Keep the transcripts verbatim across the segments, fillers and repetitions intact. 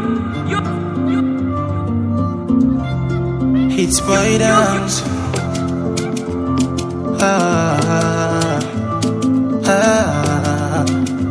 It's boy dance. Ah, ah.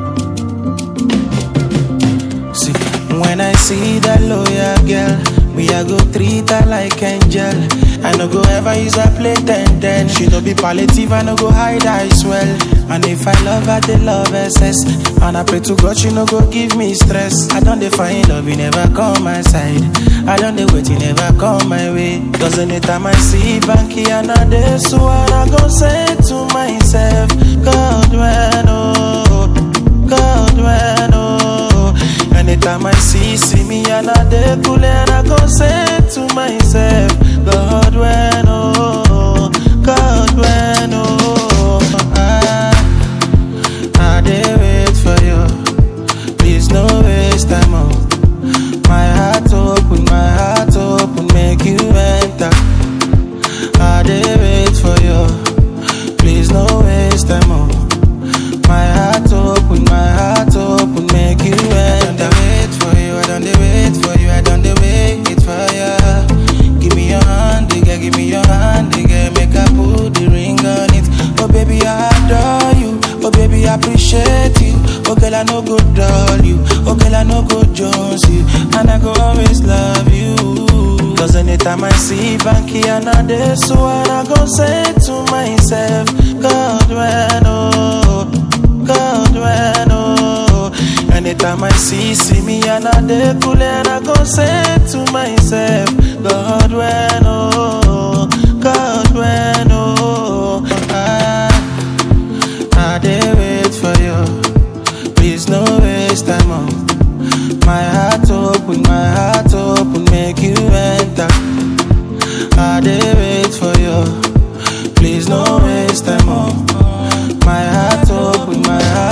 See, when I see that loyal girl, me I go treat her like angel. I no go ever use her play ten ten. She no be palliative, I no go hide her as well. And if I love her, they love excess. And I pray to God, she no go give me stress. I don't define love, you never come my side. I don't dey wait, you never come my way. Cause anytime I see Banky and I dey so and I go say to myself, God when oh, God when oh. Anytime I see, see me and I dey cool and I go say to myself, God when oh, God when oh. I, I dey wait for you, please no waste time oh. My heart open, my heart open, make you enter. I dey wait for you, please no waste time oh. My heart open, my heart open, make you enter. I don't dey wait for you, I don't dey wait for you, I don't dey wait for you. Give me your hand, digga, give me your hand, digga, make I put the ring on it. Oh baby, I adore you, oh baby, I appreciate you. Oh girl, I no go dull you, oh girl, I no go jones you, and I go always love you. Cause anytime I see Banky and I dey so and I go say to myself, God when oh, God when oh. Anytime I see, see me and I dey cool and I go say to myself, God when oh, God when oh. I, I dey wait for you, please no waste time oh. My heart open, my heart open, make you enter. I dey wait for you, please no waste time oh. My heart open, my heart